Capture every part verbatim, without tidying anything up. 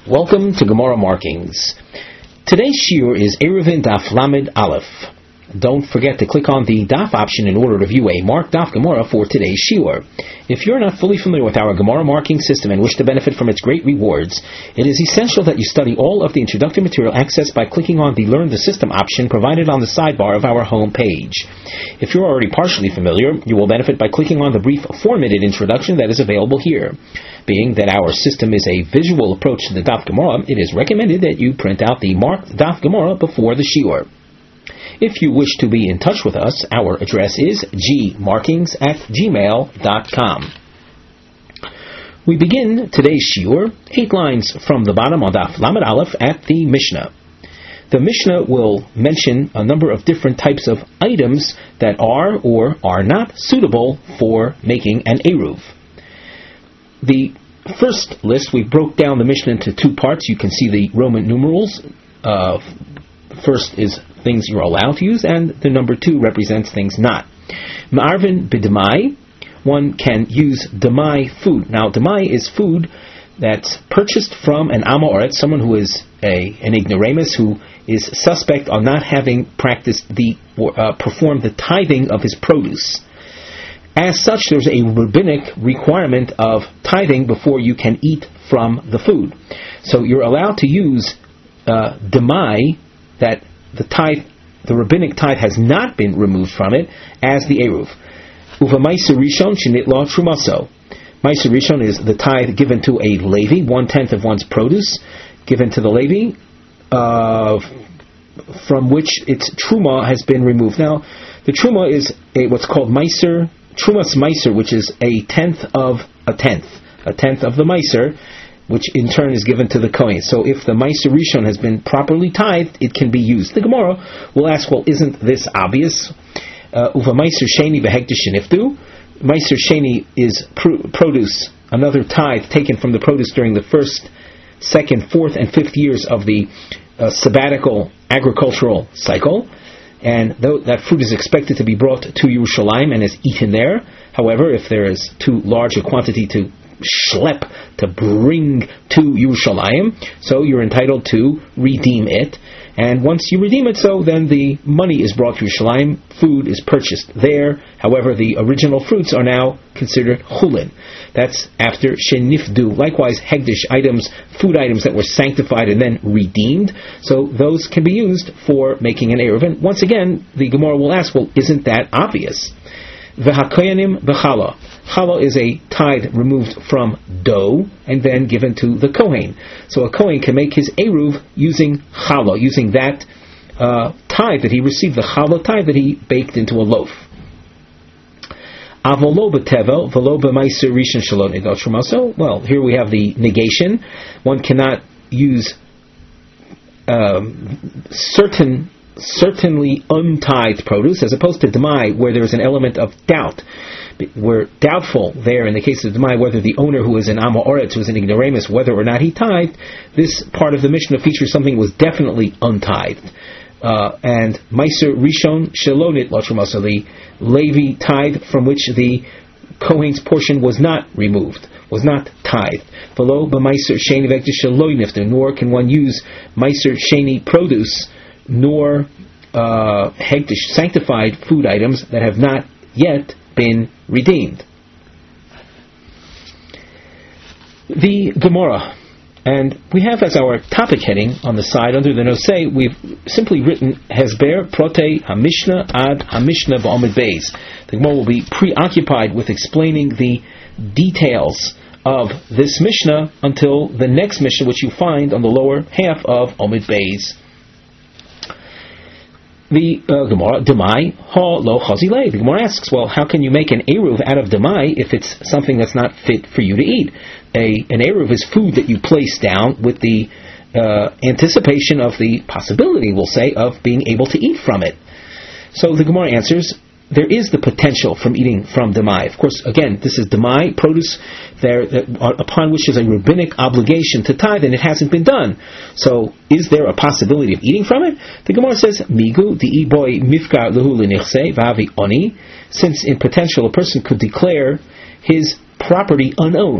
Welcome to Gemara Markings. Today's shiur is Eruvin Daf Lamed Aleph. Don't forget to click on the Daf option in order to view a marked Daf Gemara for today's shiur. If you're not fully familiar with our Gemara marking system and wish to benefit from its great rewards, it is essential that you study all of the introductory material accessed by clicking on the Learn the System option provided on the sidebar of our home page. If you're already partially familiar, you will benefit by clicking on the brief four-minute introduction that is available here. Being that our system is a visual approach to the Daf Gemara, it is recommended that you print out the marked Daf Gemara before the shiur. If you wish to be in touch with us, our address is g markings at gmail dot com. We begin today's shiur, eight lines from the bottom on Daf Lamed Aleph at the Mishnah. The Mishnah will mention a number of different types of items that are or are not suitable for making an Eruv. The first list, we broke down the Mishnah into two parts. You can see the Roman numerals. Uh, first is things you're allowed to use, and the number two represents things not. Ma'arvin b'demai, one can use demai food. Now, demai is food that's purchased from an amoret, someone who is a an ignoramus, who is suspect of not having practiced the uh, performed the tithing of his produce. As such, there's a rabbinic requirement of tithing before you can eat from the food. So you're allowed to use uh, demai, that the tithe, the rabbinic tithe has not been removed from it, as the eruv. Uva ma'aser rishon shenitla trumaso. Ma'aser rishon is the tithe given to a Levi, one tenth of one's produce, given to the Levi, uh, from which its truma has been removed. Now, the truma is a, what's called ma'aser, trumas ma'aser, which is a tenth of a tenth, a tenth of the ma'aser, which in turn is given to the Kohen. So if the Ma'aser Rishon has been properly tithed, it can be used. The Gemara will ask, well, isn't this obvious? Uva Ma'aser Sheni behektish sheniftu. Ma'aser Sheni is pr- produce, another tithe taken from the produce during the first, second, fourth, and fifth years of the uh, sabbatical agricultural cycle. And though that fruit is expected to be brought to Yerushalayim and is eaten there, however, if there is too large a quantity to schlep, to bring to Yerushalayim, so you're entitled to redeem it. And once you redeem it, so then the money is brought to Yerushalayim, food is purchased there. However, the original fruits are now considered chulin. That's after shenifdu. Likewise, hegdish items, food items that were sanctified and then redeemed, so those can be used for making an eruv. And once again, the Gemara will ask, well, isn't that obvious? V'hakoyanim b'chala. Challah is a tithe removed from dough and then given to the Kohen. So a Kohen can make his eruv using challah, using that uh, tithe that he received, the challah tithe that he baked into a loaf. Avolo b'tevel v'lo b'ma'aser rishon shelo nidal trumaso. Well, here we have the negation. One cannot use um, certain certainly untithed produce, as opposed to demai, where there is an element of doubt. We're doubtful there in the case of demai whether the owner, who is an amoretz, who is an ignoramus, whether or not he tithed. This part of the Mishnah features something that was definitely untithed. Uh, and ma'aser rishon shelo nitla trumaso, the Levi tithe from which the Kohen's portion was not removed, was not tithed. V'lo b'ma'aser sheni v'hektish shelo niftu, nor can one use ma'aser sheni produce, nor uh, hegdish, sanctified food items that have not yet been redeemed. The Gemara, and we have as our topic heading on the side under the Nosei, we've simply written Hesber Prote HaMishnah Ad HaMishnah B'Amud Beis. The Gemara will be preoccupied with explaining the details of this Mishnah until the next Mishnah, which you find on the lower half of Amud Beis. The uh, Gemara, Demai, Ha Lo Chazilei. The Gemara asks, well, how can you make an eruv out of Demai if it's something that's not fit for you to eat? A An eruv is food that you place down with the uh, anticipation of the possibility, we'll say, of being able to eat from it. So the Gemara answers, there is the potential from eating from demai. Of course, again, this is demai, produce there that, upon which is a rabbinic obligation to tithe, and it hasn't been done. So, is there a possibility of eating from it? The Gemara says, Migu di boy mifkar lehu lenichse vavi oni. Since in potential a person could declare his property unowned,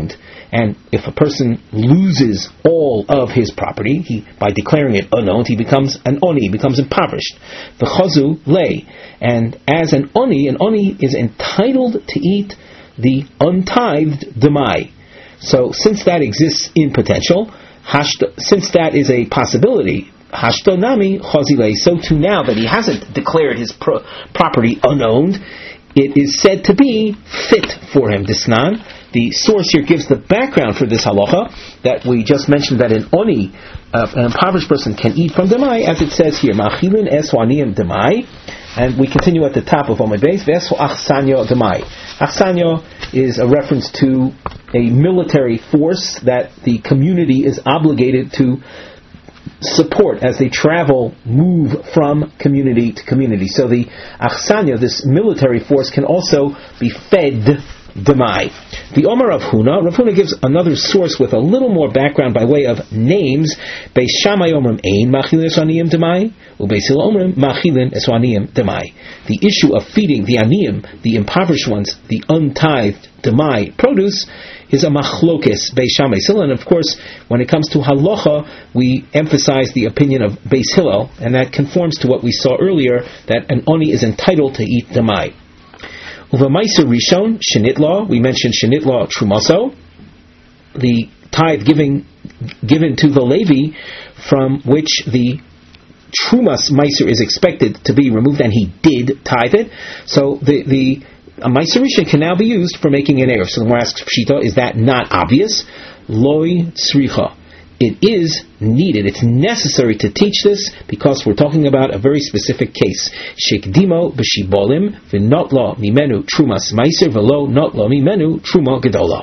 And if a person loses all of his property, he, by declaring it unowned, he becomes an oni, he becomes impoverished. The chazu lay. And as an oni, an oni is entitled to eat the untithed demai. So since that exists in potential, hashta, since that is a possibility, hashtonami chazile, so too now that he hasn't declared his pro- property unowned, it is said to be fit for him. Disnan, the source here gives the background for this halacha that we just mentioned, that an oni, uh, an impoverished person, can eat from demai, as it says here, ma'achilin es aniyim demai. And we continue at the top of Omid Beis, Ve'esu achsanyo demai. Achsanyo is a reference to a military force that the community is obligated to support as they travel, move from community to community. So the achsanya, this military force, can also be fed demai. The Omer Rav Huna, Rav Huna gives another source with a little more background by way of names. Beis Shammai Omrim ein machilin es aniyim demai, uBeis Hillel Omrim machilin es aniyim demai. The issue of feeding the aniyim, the impoverished ones, the untithed demai produce, is a machlokes Beis Shammai Hillel. And of course, when it comes to halacha, we emphasize the opinion of Beis Hillel, and that conforms to what we saw earlier, that an oni is entitled to eat demai. Uva Meiser Rishon, Shenitla, we mentioned Shenitla Trumaso, the tithe giving, given to the Levi, from which the Trumas Meiser is expected to be removed, and he did tithe it. So the, the a Meiser Rishon can now be used for making an error. So the Gemara asks, Pshita, is that not obvious? Loi Tzricha. It is needed, it's necessary to teach this, because we're talking about a very specific case. Shekdimo b'shibolim v'not lo mimenu trumas meiser v'lo not lo mimenu truma gedola.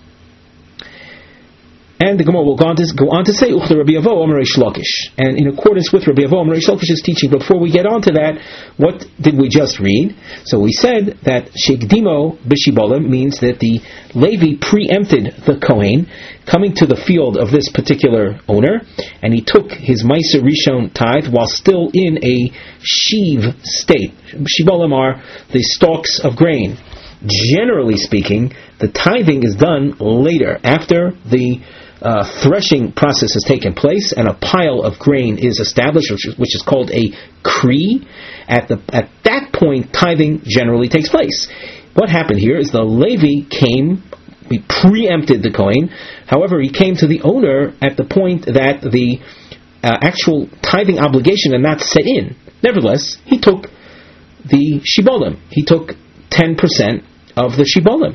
And the Gemara will go on to, go on to say, Uchta Rabbi Avo Omer Reish Lakish. And in accordance with Rabbi Avo Omer Reish Lakish's teaching, before we get on to that, what did we just read? So we said that Shekdimo b'shibolim means that the Levi preempted the Kohen coming to the field of this particular owner, and he took his Meiser Rishon tithe while still in a sheave state. Shibolim are the stalks of grain. Generally speaking, the tithing is done later, after the uh, threshing process has taken place and a pile of grain is established, which is, which is called a kree. At the at that point, tithing generally takes place. What happened here is the Levi came, we preempted the Kohen. However, he came to the owner at the point that the uh, actual tithing obligation had not set in. Nevertheless, he took the shibolim. He took ten percent of the shibolim.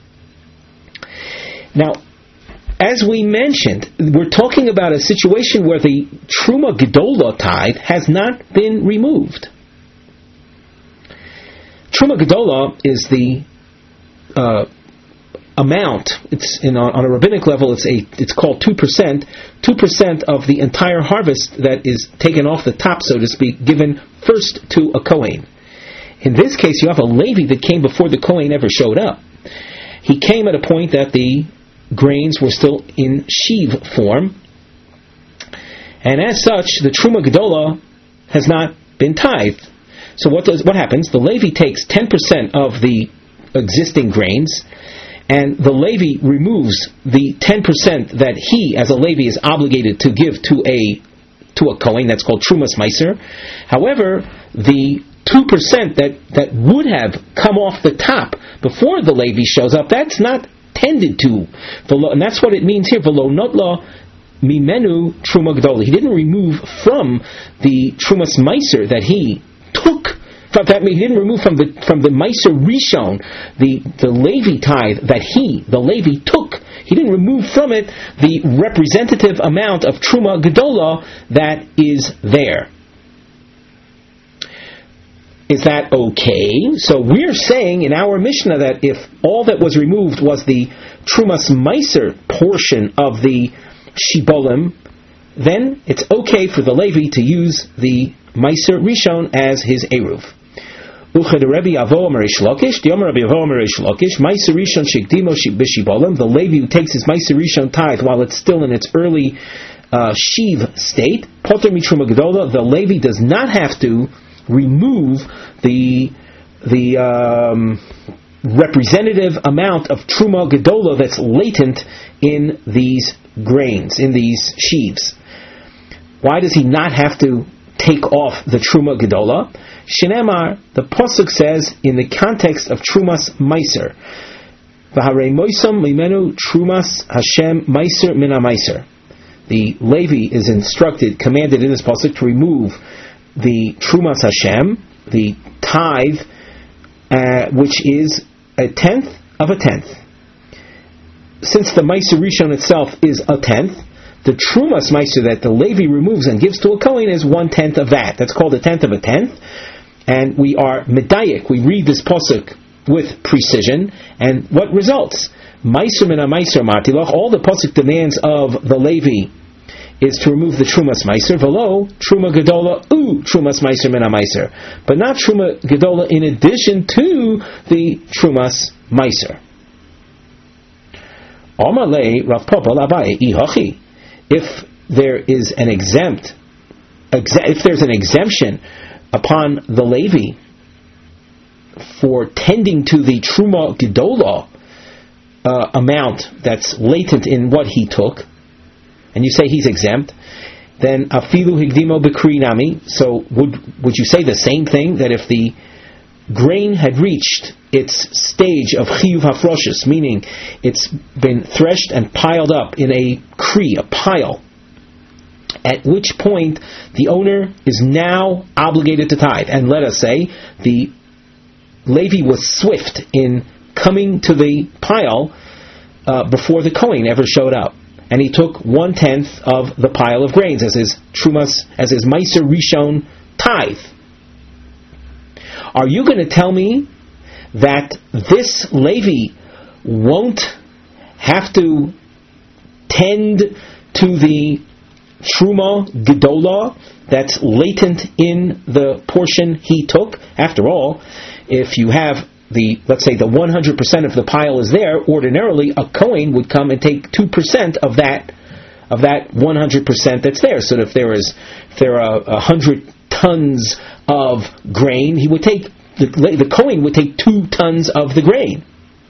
Now, as we mentioned, we're talking about a situation where the Truma Gedola tithe has not been removed. Truma Gedola is the uh, amount. It's in, on a rabbinic level. It's a. It's called two percent. Two percent of the entire harvest that is taken off the top, so to speak, given first to a Kohen. In this case, you have a Levi that came before the Kohen ever showed up. He came at a point that the grains were still in sheave form, and as such, the Truma Gedola has not been tithed. So what does what happens? The Levi takes ten percent of the existing grains, and the Levi removes the ten percent that he, as a Levi, is obligated to give to a to a Kohen. That's called Trumas Meiser. However, the two percent that, that would have come off the top before the Levi shows up, that's not tended to. And that's what it means here. V'lo notla mimenu truma gedola. He didn't remove from the Trumas Meiser that he took. That he didn't remove from the from the Meiser Rishon, the, the Levi tithe that he, the Levi, took. He didn't remove from it the representative amount of Truma Gedola that is there. Is that okay? So we're saying in our Mishnah that if all that was removed was the Trumas Meiser portion of the Shibolim, then it's okay for the Levi to use the Meiser Rishon as his Eruv. Uche de Rebbe Avo Omer Reish Lakish, the Omer Rebbe Avo Omer Reish Lakish, Meiser Rishon Shekdimo B'Shibolim, the Levi who takes his Meiser Rishon tithe while it's still in its early uh, sheave state, Poter Mitruma Gedola, the Levi does not have to remove the the um, representative amount of Truma Gedola that's latent in these grains, in these sheaves. Why does he not have to take off the Truma Gedola? Shenemar, the Pasuk says, in the context of Trumas Meiser, V'harei moisam mimenu Trumas Hashem Meiser mina Meiser. The Levi is instructed, commanded in this Pasuk to remove the Trumas Hashem, the tithe, uh, which is a tenth of a tenth. Since the Meiser Rishon itself is a tenth, the Trumas Meiser that the Levi removes and gives to a Kohen is one tenth of that. That's called a tenth of a tenth. And we are medayik. We read this pasuk with precision, and what results? Meiser mina meiser martiloch. All the pasuk demands of the Levi is to remove the Trumas Meiser. Velo Truma Gedola u Trumas Meiser mina meiser, but not Truma Gedola in addition to the Trumas Meiser. Amalei Rav Papa Labai ihachi. If there is an exempt, if there's an exemption upon the Levi for tending to the Truma Gedola uh, amount that's latent in what he took, and you say he's exempt, then afilu higdimo b'kri nami. So would would you say the same thing, that if the grain had reached its stage of chiyuv hafroshus, meaning it's been threshed and piled up in a kri, a pile, at which point the owner is now obligated to tithe, and let us say the Levi was swift in coming to the pile uh, before the Kohen ever showed up, and he took one tenth of the pile of grains as his trumas, as his Meiser Rishon tithe. Are you going to tell me that this Levi won't have to tend to the Truma Gedola that's latent in the portion he took? After all, if you have the, let's say the one hundred percent of the pile is there, ordinarily a Kohen would come and take two percent of that of that one hundred percent that's there. So if there is if there are one hundred tons of grain, he would take the, the Kohen would take two tons of the grain.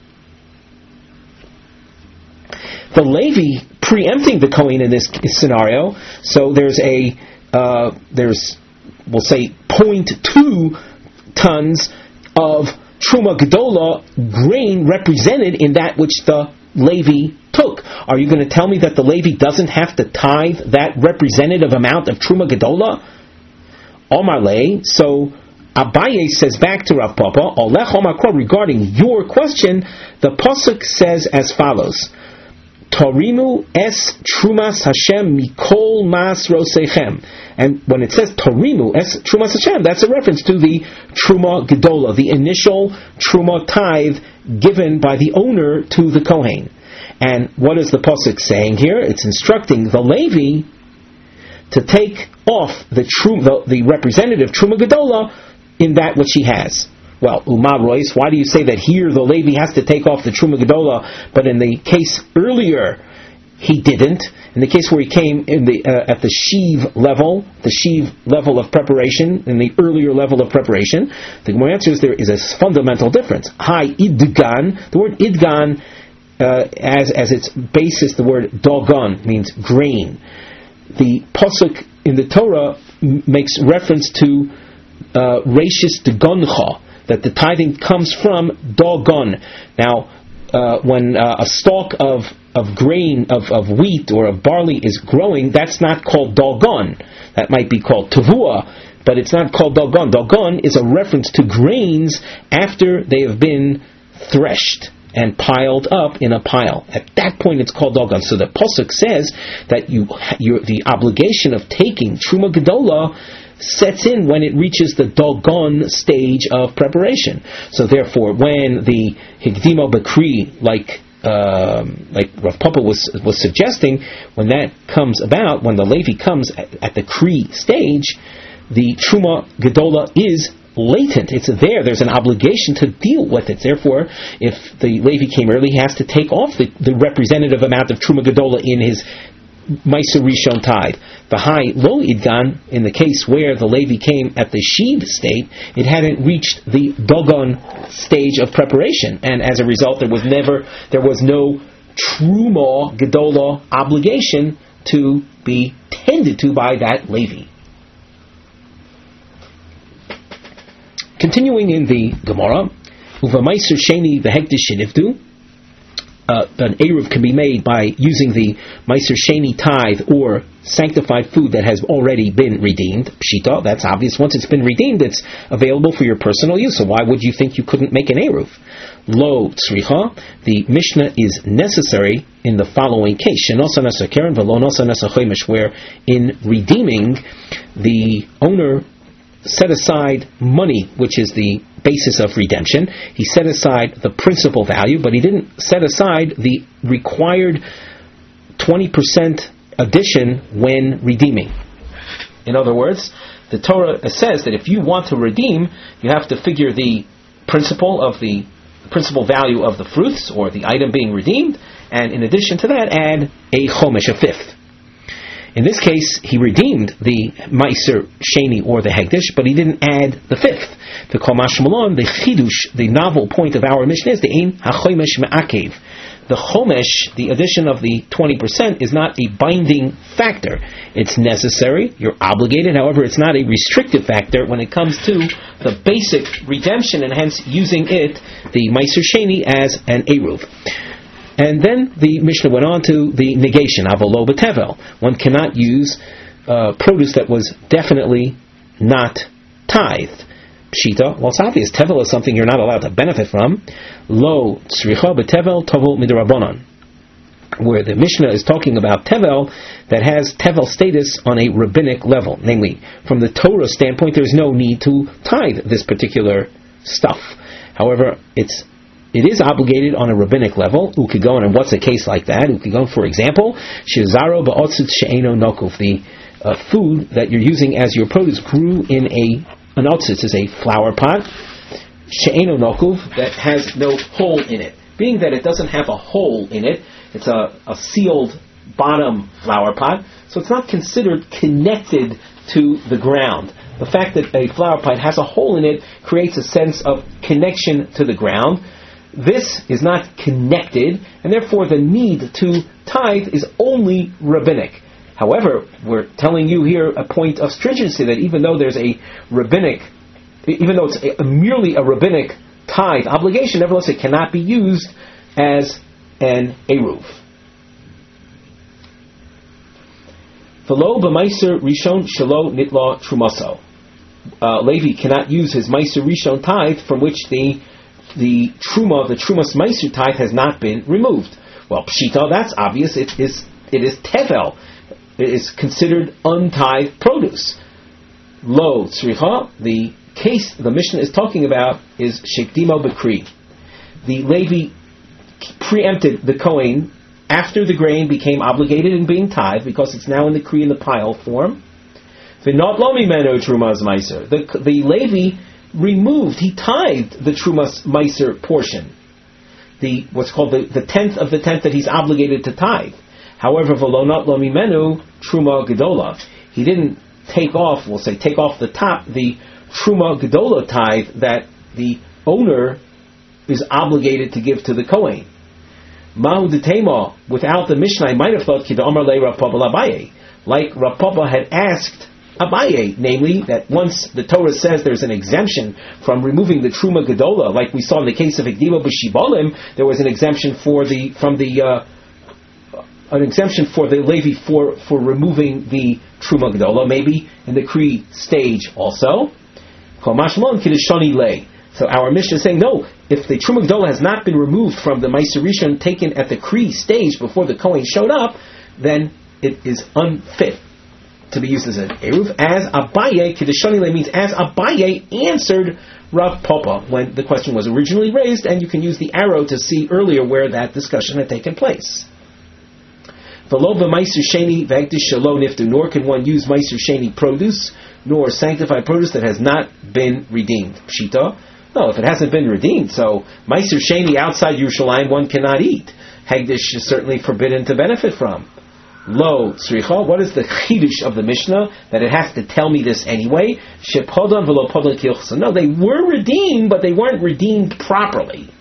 The Levi preempting the Kohen in this scenario, so there's a uh, there's we'll say zero point two tons of Truma Gedola grain represented in that which the Levi took. Are you going to tell me that the Levi doesn't have to tithe that representative amount of Truma Gedola? Omar Le, so Abaye says back to Rav Papa, Olech Omar Kro, regarding your question, the pasuk says as follows: Torimu es Trumas Hashem mikol mas rosechem. And when it says Torimu es Trumas Hashem, that's a reference to the Truma Gedola, the initial Truma tithe given by the owner to the Kohen. And what is the pasuk saying here? It's instructing the Levi to take off the, trum, the, the representative Truma Gedola in that which he has. Well, Uma Royce, why do you say that here the Levi has to take off the Truma Gedola, but in the case earlier he didn't? In the case where he came in the uh, at the sheave level, the sheave level of preparation, in the earlier level of preparation, the Gemara answers there is a fundamental difference. Hi idgan, the word idgan, uh, as as its basis, the word dogon means grain. The pasuk in the Torah m- makes reference to uh, reishis degoncha, that the tithing comes from dogon. Now, uh, when uh, a stalk of of grain, of, of wheat or of barley is growing, that's not called dogon. That might be called tavua, but it's not called dogon. Dogon is a reference to grains after they have been threshed and piled up in a pile. At that point it's called dogon. So the pasuk says that you, the obligation of taking Truma Gedola sets in when it reaches the dogon stage of preparation. So therefore, when the Higdimo Bakri, like um, like Rav Papa was was suggesting, when that comes about, when the Levi comes at, at the Kri stage, the Truma Gedola is latent. It's there. There's an obligation to deal with it. Therefore, if the Levi came early, he has to take off the, the representative amount of Truma Gedola in his Meiser Rishon tithe. V'hai lo idgan, in the case where the Levi came at the sheed state, it hadn't reached the dogon stage of preparation, and as a result, there was never, there was no truma gedola obligation to be tended to by that Levi. Continuing in the Gemara, uva Meiser Sheni v'hektish shenivdu. Uh, an Eruv can be made by using the Meiser Sheni tithe or sanctified food that has already been redeemed. Pshita, that's obvious. Once it's been redeemed, it's available for your personal use. So why would you think you couldn't make an Eruv? Lo tzricha, the Mishnah is necessary in the following case. Shenosa nasa keren v'lo nosa nasa chomesh, where in redeeming, the owner set aside money, which is the basis of redemption. He set aside the principal value, but he didn't set aside the required twenty percent addition when redeeming. In other words, the Torah says that if you want to redeem, you have to figure the principal of the principal value of the fruits or the item being redeemed, and in addition to that, add a chomesh, a fifth. In this case, he redeemed the Meiser Sheni or the Hegdish, but he didn't add the fifth. The Komash Malon, the Chidush, the novel point of our Mishnah is the Ein HaChomesh Me'akev. The Chomesh, the addition of the twenty percent, is not a binding factor. It's necessary, you're obligated, however, it's not a restrictive factor when it comes to the basic redemption, and hence using it, the Meiser Sheni, as an Eruv. And then the Mishnah went on to the negation, avolo b'tevel. One cannot use uh, produce that was definitely not tithed. Pshita, well, it's obvious. Tevel is something you're not allowed to benefit from. Lo tzricha b'tevel tovel midrabanan, where the Mishnah is talking about tevel that has tevel status on a rabbinic level. Namely, from the Torah standpoint, there's no need to tithe this particular stuff. However, it's It is obligated on a rabbinic level. Ukigon, and what's a case like that? Ukigon, for example, shezaro ba'otzitz she'eno nokuf, the uh, food that you're using as your produce grew in a an otzitz is a flower pot, she'eno nokuf, that has no hole in it. Being that it doesn't have a hole in it, it's a, a sealed bottom flower pot, so it's not considered connected to the ground. The fact that a flower pot has a hole in it creates a sense of connection to the ground. This is not connected, and therefore the need to tithe is only rabbinic. However, we're telling you here a point of stringency, that even though there's a rabbinic, even though it's a, merely a rabbinic tithe obligation, nevertheless it cannot be used as an eruv. V'lo b'meiser rishon shelo nitla trumaso. Uh, Levi cannot use his meiser rishon tithe from which the the truma, the trumas meiser tithe has not been removed. Well, pshita, that's obvious. It is it is tevel. It is considered untithed produce. Lo tzricha, the case the Mishnah is talking about is shekdimo b'kri. The Levi preempted the Kohen after the grain became obligated in being tithed, because it's now in the kri in the pile form. V'not lo mimeno trumas meiser. The the Levi removed, he tithed the Trumas Meiser portion, the what's called the, the tenth of the tenth that he's obligated to tithe. However, v'lo not lo mimenu Truma Gedola, he didn't take off, we'll say take off the top, the Truma Gedola tithe that the owner is obligated to give to the Kohen. Mahu detema, without the Mishnah, I might have thought Kida Amar Le Rav Papa Abaye, like Rav Papa had asked Abaye, namely that once the Torah says there's an exemption from removing the Truma Gedola, like we saw in the case of Igdima B'Shibolim, there was an exemption for the from the uh, an exemption for the Levi for for removing the Truma Gedola, maybe in the Kri stage also. So our Mishnah is saying, no, if the Truma Gedola has not been removed from the Meiser Rishon taken at the Kri stage before the Kohen showed up, then it is unfit to be used as an eruv. As Abaye, Kiddushani means as Abaye answered Rav Papa when the question was originally raised, and you can use the arrow to see earlier where that discussion had taken place. V'lo b'meiser sheni v'hektish shelo niftu, nor can one use meiser sheni produce, nor sanctified produce that has not been redeemed. Pshita, no, if it hasn't been redeemed, so meiser sheni outside Yerushalayim one cannot eat. Hegdish is certainly forbidden to benefit from. Lo tzricha. What is the chidush of the Mishnah? That it has to tell me this anyway. Shepodon v'lo podon kilchsa. No, they were redeemed, but they weren't redeemed properly.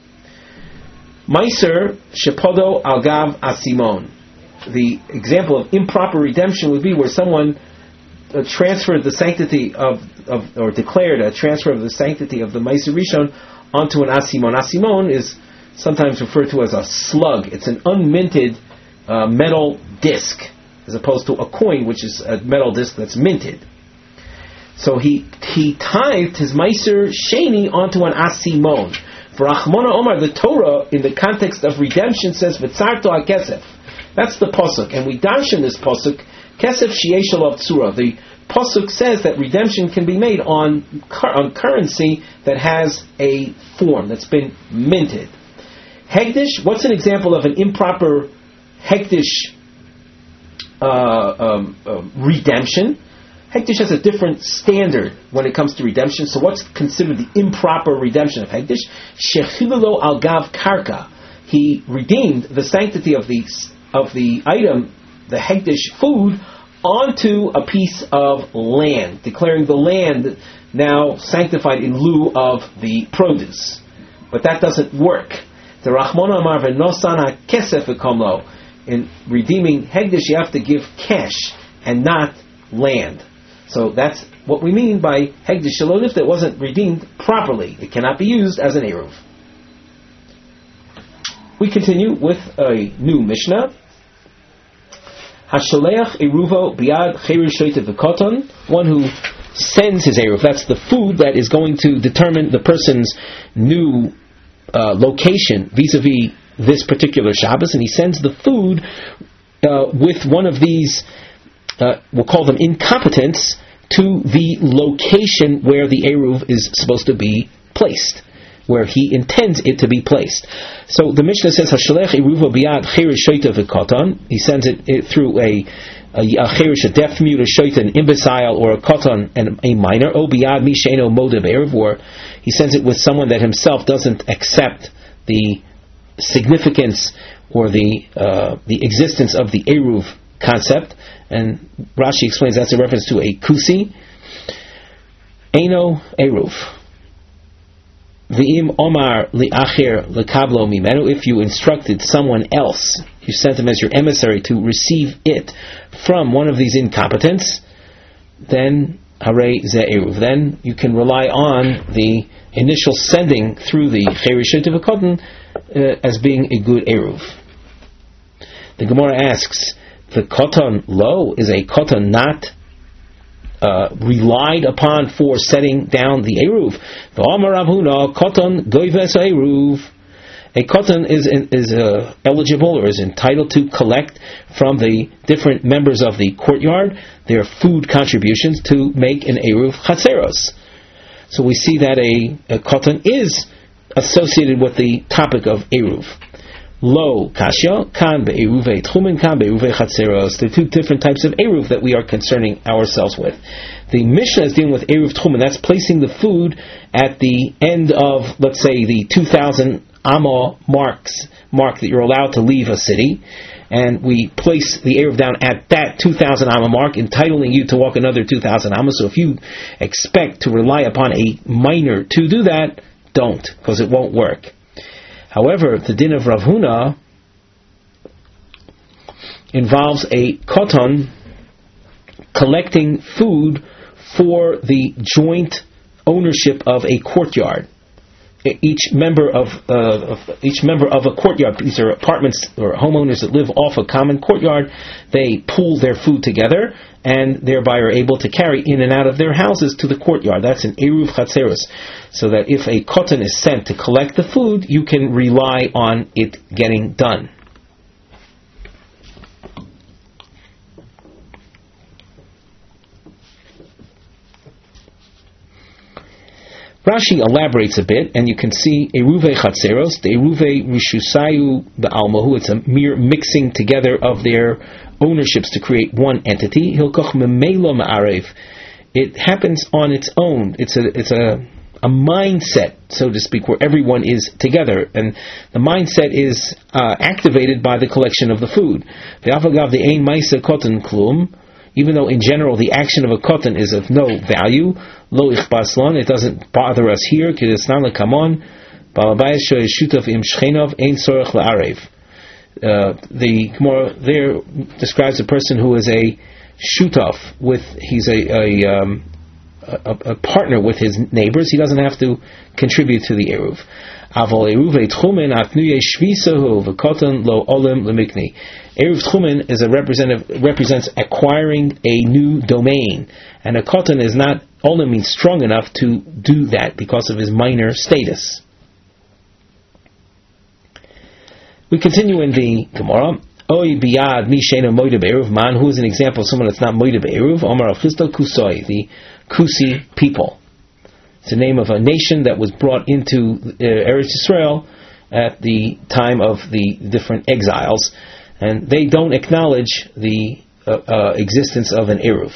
Meiser shepodo algav asimon. The example of improper redemption would be where someone uh, transferred the sanctity of, of, or declared a transfer of the sanctity of the Meiser Rishon onto an asimon. Asimon is sometimes referred to as a slug. It's an unminted uh, metal disc, as opposed to a coin, which is a metal disc that's minted. So he he tithed his Meiser Sheni onto an asimon. For Achmona Omar, the Torah, in the context of redemption, says V'tzarto ha-kesef. That's the pasuk, and we dash in this pasuk kesef sheyesh alav tzura. The pasuk says that redemption can be made on on currency that has a form that's been minted. Hegdish. What's an example of an improper hegdish uh, um, uh, redemption? Hegdish has a different standard when it comes to redemption. So what's considered the improper redemption of Hegdish? Shechilelo al gav karka. He redeemed the sanctity of the of the item, the Hegdish food, onto a piece of land, declaring the land now sanctified in lieu of the produce. But that doesn't work. The Rachmona Amar v'nosan ha-kesef v'komlo. In redeeming Hegdish, you have to give cash and not land. So that's what we mean by Hegdish Shalonif, that wasn't redeemed properly. It cannot be used as an Eruv. We continue with a new Mishnah. Hashaleach Eruvo Biad Cheir Shoyte V'Koton. One who sends his Eruv. That's the food that is going to determine the person's new uh, location vis-a-vis this particular Shabbos. And he sends the food uh, with one of these, Uh, we'll call them incompetents, to the location where the Eruv is supposed to be placed, where he intends it to be placed. So the Mishnah says, Hashalech Eruva Biad Cherish Shoita V'Koton. He sends it, it through a a Cherish, a deaf mute, a Shoita, an imbecile, or a Koton, and a minor. O Biad Misheno Modeb Eruv, or he sends it with someone that himself doesn't accept the significance or the uh, the existence of the Eruv concept. And Rashi explains that's a reference to a kusi. Eino Eruv. V'im Omar li'acher lekablo mimenu. If you instructed someone else, you sent them as your emissary to receive it from one of these incompetents, then harei ze Eruv. Then you can rely on the initial sending through the Cherishut V'Koton uh, as being a good Eruv. The Gemara asks, the koton lo, is a koton not uh, relied upon for setting down the eruv? The Amar Rav Huna koton goyves eruv. A koton is is uh, eligible or is entitled to collect from the different members of the courtyard their food contributions to make an eruv chatzeros. So we see that a, a koton is associated with the topic of eruv. Lo kasha kan be'eruve tchumen kan be'eruve chatzeros. There are two different types of eruv that we are concerning ourselves with. The Mishnah is dealing with eruv tchumen. That's placing the food at the end of, let's say, the two thousand amma marks mark that you're allowed to leave a city, and we place the eruv down at that two thousand amma mark, entitling you to walk another two thousand amma. So if you expect to rely upon a minor to do that, don't, because it won't work. However, the din of Rav Huna involves a koton collecting food for the joint ownership of a courtyard. Each member of, uh, of each member of a courtyard, these are apartments or homeowners that live off a common courtyard, they pool their food together and thereby are able to carry in and out of their houses to the courtyard. That's an eruv chatzeros. So that if a koton is sent to collect the food, you can rely on it getting done. Rashi elaborates a bit, and you can see eruve chatzeros, the eruve rishusayu be'almahu. It's a mere mixing together of their ownerships to create one entity. Hilkoch memelo ma'arev. It happens on its own. It's a it's a a mindset, so to speak, where everyone is together, and the mindset is uh, activated by the collection of the food. Even though in general the action of a kotan is of no value, lo ichbaslon, it doesn't bother us here. Uh, the Gemara there describes a person who is a shutaf with, he's a a, um, a a partner with his neighbors. He doesn't have to contribute to the eruv. Aval eruv tchumen afnuye shvisahu v'kotan lo olim lemikni. Eruv tchumen is a representative represents acquiring a new domain, and a kotan is not olim means strong enough to do that because of his minor status. We continue in the Gemara. Oy biyad mi sheina moide be'eruv man, who is an example of someone that's not moide be'eruv. Omar Chisda Kusoi, the Kusi people. It's the name of a nation that was brought into uh, Eretz Yisrael at the time of the different exiles, and they don't acknowledge the uh, uh, existence of an eruv.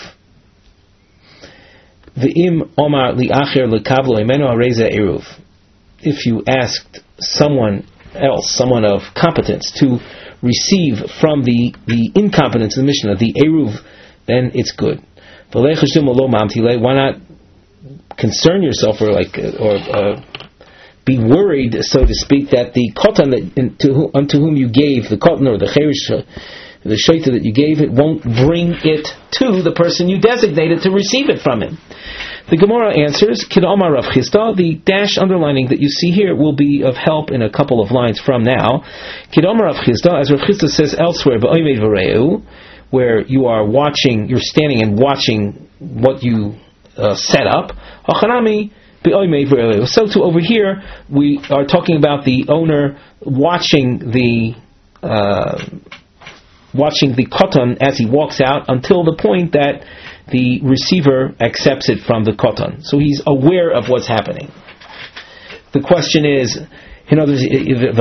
V'im Omar li'acher lekavlo imenu hareza eruv. If you asked someone else, someone of competence, to receive from the, the incompetence of the Mishnah, the eruv, then it's good. Why not concern yourself or like or uh, be worried, so to speak, that the kotan that into who, unto whom you gave the kotan or the cherish, the shaita that you gave it, won't bring it to the person you designated to receive it from him. The Gemara answers, Kid Omar Rav Chisda. The dash underlining that you see here will be of help in a couple of lines from now. Kid Omar Rav Chisda, as Rav Chisda says elsewhere, B'oimed v'reu, where you are watching, you're standing and watching what you uh, set up. Hachanami b'oimed v'reu. So too over here, we are talking about the owner watching the uh, watching the kotan as he walks out until the point that the receiver accepts it from the kotan. So he's aware of what's happening. The question is, in other words,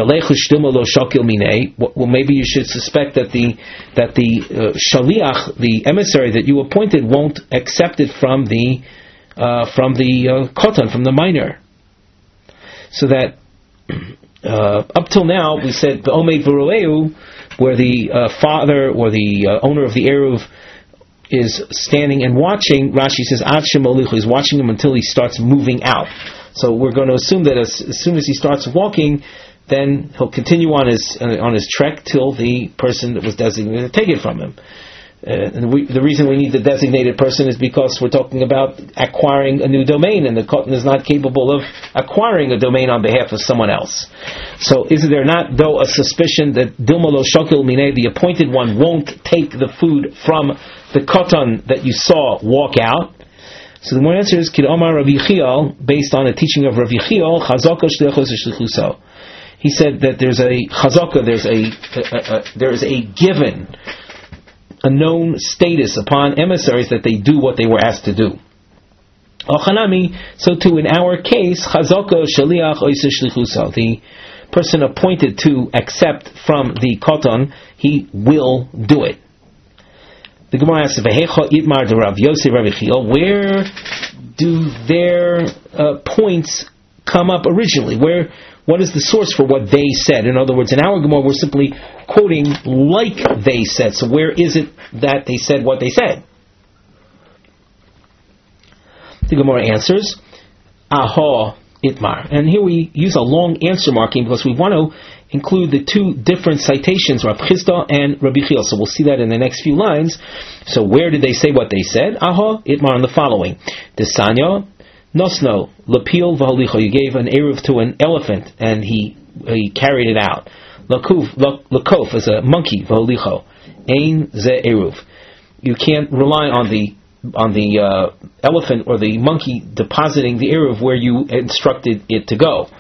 well, maybe you should suspect that the that the uh, shaliach, the emissary that you appointed, won't accept it from the uh, from the uh, kotan, from the minor. So that uh, up till now we said the omeid v'roeu, where the uh, father or the uh, owner of the eruv is standing and watching. Rashi says Ad Shemolichu, is watching him until he starts moving out. So we're going to assume that as, as soon as he starts walking, then he'll continue on his uh, on his trek till the person that was designated to take it from him. Uh, and we, the reason we need the designated person is because we're talking about acquiring a new domain, and the kotan is not capable of acquiring a domain on behalf of someone else. So is there not, though, a suspicion that Dilma lo shokil minei, the appointed one, won't take the food from the kotan that you saw walk out? So the more answer is Kid Omar Rabbi Yechiel, based on a teaching of Rabbi Yechiel, Chazaka shlichus shlichuso. He said that there's a chazaka, there's a, a, a, a there is a given, a known status upon emissaries that they do what they were asked to do. Ochanami, so too in our case, chazaka shaliach oiseh shlichuso, the person appointed to accept from the kotan, he will do it. The Gemara asks, "Vehecha itmar de Rav Yosef Rav Yechiel." Where do their uh, points come up originally? Where, what is the source for what they said? In other words, in our Gemara, we're simply quoting like they said. So where is it that they said what they said? The Gemara answers, "Aha itmar," and here we use a long answer marking because we want to include the two different citations, Rav Chisda and Rabbi Yechiel. So we'll see that in the next few lines. So where did they say what they said? Aha, itmar on the following. Desanya, nosno, lapil v'halicho. You gave an eruv to an elephant and he he carried it out. Lakuf, lakof is a monkey, v'halicho. Ein ze eruv. You can't rely on the on the uh, elephant or the monkey depositing the eruv where you instructed it to go.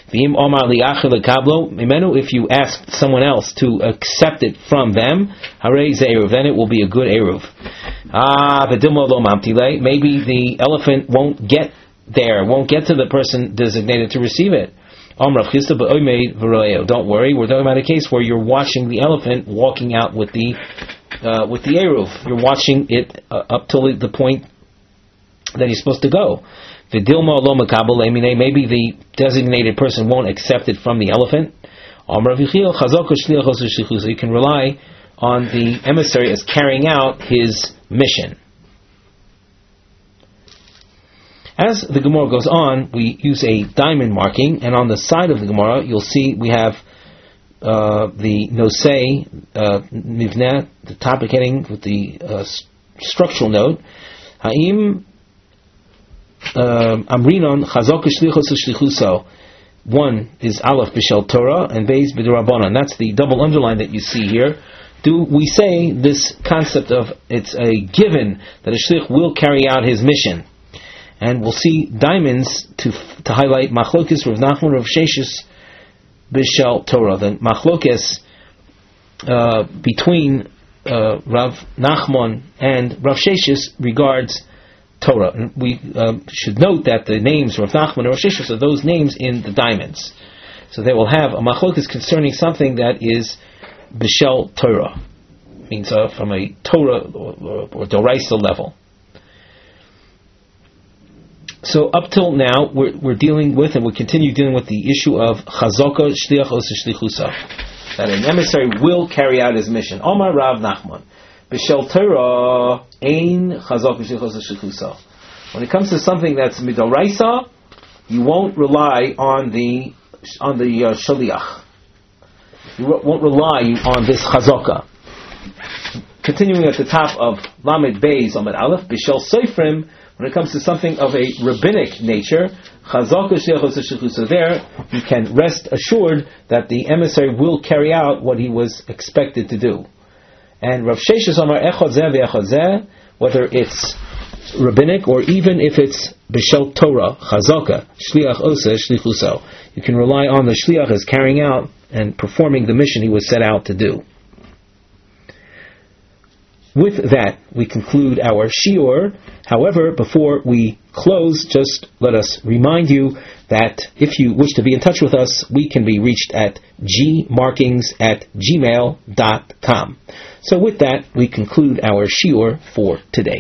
If you ask someone else to accept it from them, then it will be a good eruv. Ah, maybe the elephant won't get there, won't get to the person designated to receive it. Don't worry, we're talking about a case where you're watching the elephant walking out with the uh, with the eruv. You're watching it uh, up till the point then he's supposed to go. V'dilma lo makabel emine, maybe the designated person won't accept it from the elephant. Amar v'chil chazoko shliachos u'shlichus. You can rely on the emissary as carrying out his mission. As the Gemara goes on, we use a diamond marking, and on the side of the Gemara, you'll see we have uh, the nosei uh, mivneh, the topic heading with the uh, structural note. Ha'im amrinon chazok shlichos u'shlichuso. One is aleph b'shel Torah and beis b'durabanan. That's the double underline that you see here. Do we say this concept of it's a given that a shlich will carry out his mission? And we'll see diamonds to to highlight machlokes Rav Nachman Rav Sheshes b'shel Torah. The machlokes uh, between uh, Rav Nachman and Rav Sheshes regards Torah. And we uh, should note that the names Rav Nachman and Rav Sheshes are those names in the diamonds. So they will have a machlokes concerning something that is b'shel Torah, means uh, from a Torah or, or, or Doraisa level. So up till now, we're, we're dealing with, and we continue dealing with the issue of chazaka shliach os shlichusa, that an emissary will carry out his mission. Omar Rav Nachman, b'shel Torah ein chazaka shliach os shlichusa. When it comes to something that's midoraisa, you won't rely on the on the uh, shaliach. You won't rely on this chazaka. Continuing at the top of Lamed Beis Lamed Aleph, b'shel seifrim. When it comes to something of a rabbinic nature, so there you can rest assured that the emissary will carry out what he was expected to do. And Rav Sheshes Amar echad zeh ve'echad zeh, whether it's rabbinic or even if it's b'shel Torah, chazaka, shliach oseh shlichuso, you can rely on the shliach as carrying out and performing the mission he was set out to do. With that, we conclude our shiur. However, before we close, just let us remind you that if you wish to be in touch with us, we can be reached at g markings at gmail dot com. So with that, we conclude our shiur for today.